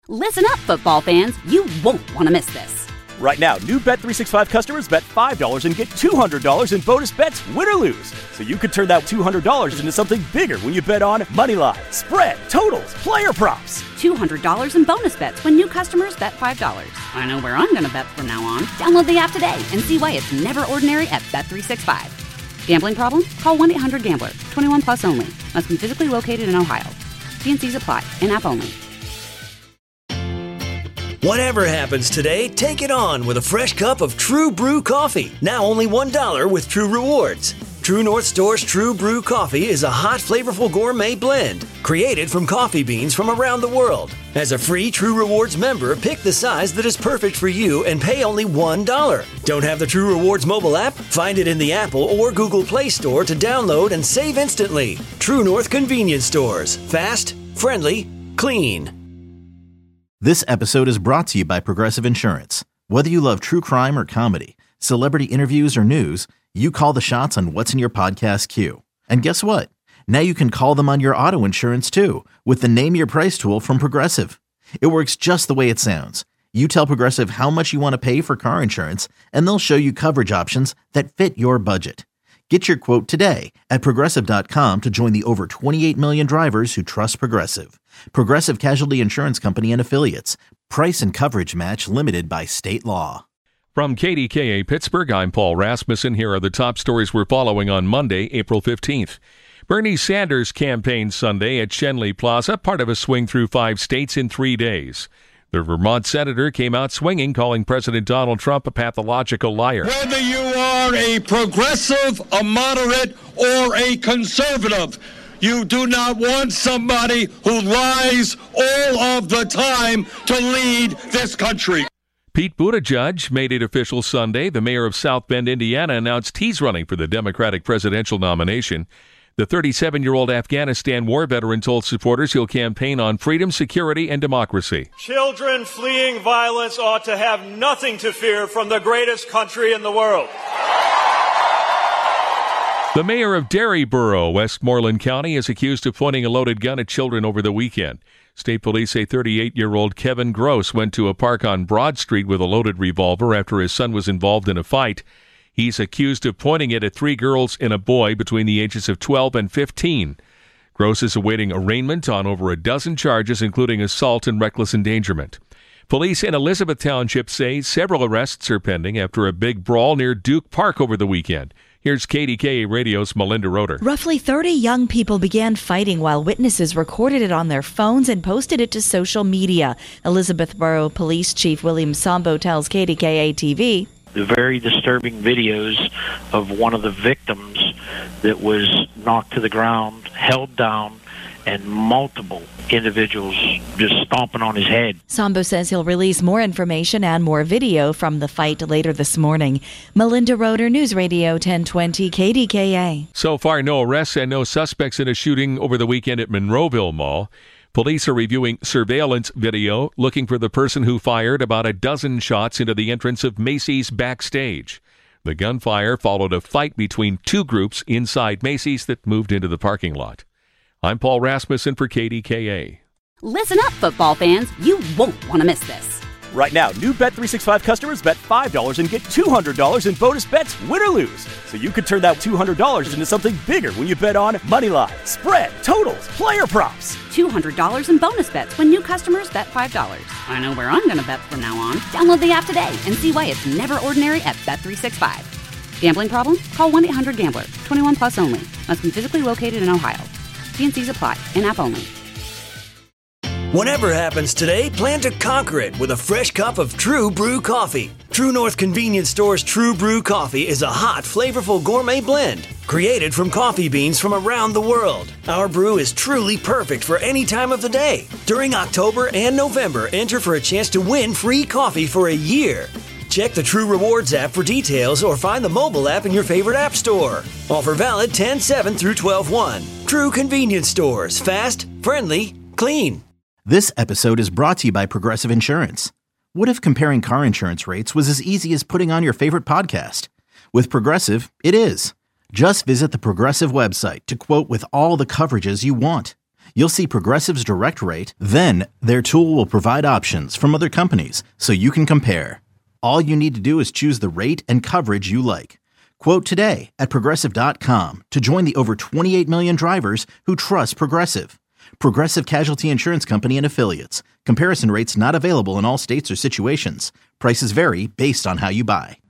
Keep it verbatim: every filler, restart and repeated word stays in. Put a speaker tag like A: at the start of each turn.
A: Listen up, football fans. You won't want to miss this.
B: Right now, new Bet three sixty-five customers bet five dollars and get two hundred dollars in bonus bets, win or lose. So you could turn that two hundred dollars into something bigger when you bet on moneyline, spread, totals, player props.
A: two hundred dollars in bonus bets when new customers bet five dollars. I know where I'm going to bet from now on. Download the app today and see why it's never ordinary at Bet three sixty-five. Gambling problem? Call one eight hundred gambler. twenty-one plus only. Must be physically located in Ohio. T and C's apply. In-app only.
C: Whatever happens today, take it on with a fresh cup of True Brew coffee. Now only one dollar with True Rewards. True North Store's True Brew coffee is a hot, flavorful gourmet blend created from coffee beans from around the world. As a free True Rewards member, pick the size that is perfect for you and pay only one dollar. Don't have the True Rewards mobile app? Find it in the Apple or Google Play Store to download and save instantly. True North Convenience Stores. Fast, friendly, clean.
D: This episode is brought to you by Progressive Insurance. Whether you love true crime or comedy, celebrity interviews or news, you call the shots on what's in your podcast queue. And guess what? Now you can call them on your auto insurance too with the Name Your Price tool from Progressive. It works just the way it sounds. You tell Progressive how much you want to pay for car insurance, and they'll show you coverage options that fit your budget. Get your quote today at Progressive dot com to join the over twenty-eight million drivers who trust Progressive. Progressive Casualty Insurance Company and Affiliates. Price and coverage match limited by state law.
E: From K D K A Pittsburgh, I'm Paul Rasmussen. Here are the top stories we're following on Monday, April fifteenth. Bernie Sanders campaigned Sunday at Schenley Plaza, part of a swing through five states in three days. The Vermont senator came out swinging, calling President Donald Trump a pathological liar.
F: Whether you are a progressive, a moderate, or a conservative, you do not want somebody who lies all of the time to lead this country.
E: Pete Buttigieg made it official Sunday. The mayor of South Bend, Indiana, announced he's running for the Democratic presidential nomination. The thirty-seven-year-old Afghanistan war veteran told supporters he'll campaign on freedom, security, and democracy.
G: Children fleeing violence ought to have nothing to fear from the greatest country in the world.
E: The mayor of Derryboro, Westmoreland County, is accused of pointing a loaded gun at children over the weekend. State police say thirty-eight-year-old Kevin Gross went to a park on Broad Street with a loaded revolver after his son was involved in a fight. He's accused of pointing it at three girls and a boy between the ages of twelve and fifteen. Gross is awaiting arraignment on over a dozen charges, including assault and reckless endangerment. Police in Elizabeth Township say several arrests are pending after a big brawl near Duke Park over the weekend. Here's K D K A Radio's Melinda Roeder.
H: Roughly thirty young people began fighting while witnesses recorded it on their phones and posted it to social media. Elizabethboro Police Chief William Sambo tells K D K A T V.
I: The very disturbing videos of one of the victims that was knocked to the ground, held down, and multiple individuals just stomping on his head.
H: Sambo says he'll release more information and more video from the fight later this morning. Melinda Roeder, News Radio ten twenty K D K A.
E: So far, no arrests and no suspects in a shooting over the weekend at Monroeville Mall. Police are reviewing surveillance video, looking for the person who fired about a dozen shots into the entrance of Macy's backstage. The gunfire followed a fight between two groups inside Macy's that moved into the parking lot. I'm Paul Rasmussen for K D K A.
A: Listen up, football fans. You won't want to miss this.
B: Right now, new Bet three sixty-five customers bet five dollars and get two hundred dollars in bonus bets, win or lose. So you could turn that two hundred dollars into something bigger when you bet on moneyline, spread, totals, player props.
A: two hundred dollars in bonus bets when new customers bet five dollars. I know where I'm going to bet from now on. Download the app today and see why it's never ordinary at Bet three sixty-five. Gambling problem? Call one eight hundred gambler. twenty-one plus only. Must be physically located in Ohio. T and C's apply. In-app only.
C: Whatever happens today, plan to conquer it with a fresh cup of True Brew coffee. True North Convenience Store's True Brew coffee is a hot, flavorful gourmet blend created from coffee beans from around the world. Our brew is truly perfect for any time of the day. During October and November, enter for a chance to win free coffee for a year. Check the True Rewards app for details or find the mobile app in your favorite app store. Offer valid ten seven through twelve one. True Convenience Stores. Fast, friendly, clean.
D: This episode is brought to you by Progressive Insurance. What if comparing car insurance rates was as easy as putting on your favorite podcast? With Progressive, it is. Just visit the Progressive website to quote with all the coverages you want. you'll see Progressive's direct rate, then their tool will provide options from other companies so you can compare. All you need to do is choose the rate and coverage you like. Quote today at Progressive dot com to join the over twenty-eight million drivers who trust Progressive. Progressive Casualty Insurance Company and Affiliates. Comparison rates not available in all states or situations. Prices vary based on how you buy.